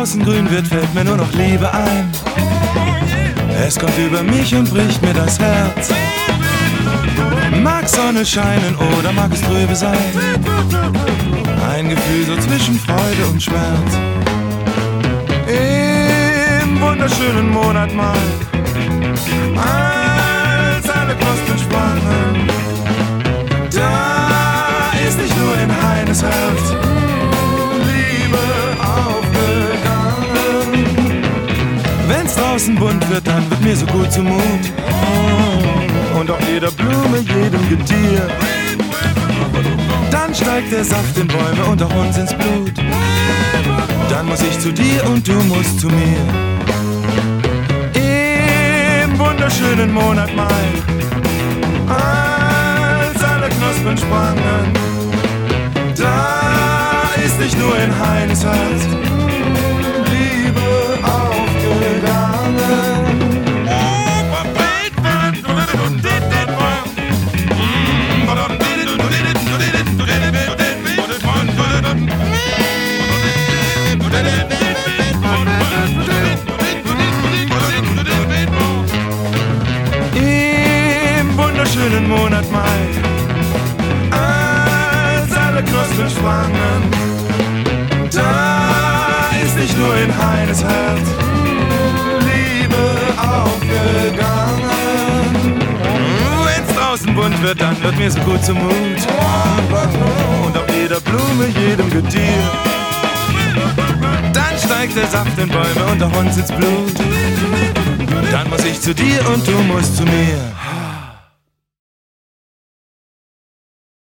draußen grün wird, fällt mir nur noch Liebe ein. Es kommt über mich und bricht mir das Herz. Mag Sonne scheinen oder mag es trübe sein? Ein Gefühl so zwischen Freude und Schmerz. Im wunderschönen Monat Mai, als alle Knospen sprangen, da ist nicht nur in Heines Herz Liebe aufgegangen. Wenn's draußen bunt wird, dann wird mir so gut zumut. Und auch jeder Blume, jedem Getier. Dann steigt der Saft in Bäume und auch uns ins Blut. Dann muss ich zu dir und du musst zu mir. Im wunderschönen Monat Mai, als alle Knospen sprangen, da ist nicht nur in Heines Herz Liebe aufgegangen. Im wunderschönen Monat Mai, als alle Knospen sprangen, da ist nicht nur in Heines Herz Liebe aufgegangen. Wenn's draußen bunt wird, dann wird mir so gut zumut. Und auch jeder Blume, jedem Getier. Dann steigt der Saft in Bäume und auch uns ins Blut. Dann muss ich zu dir und du musst zu mir.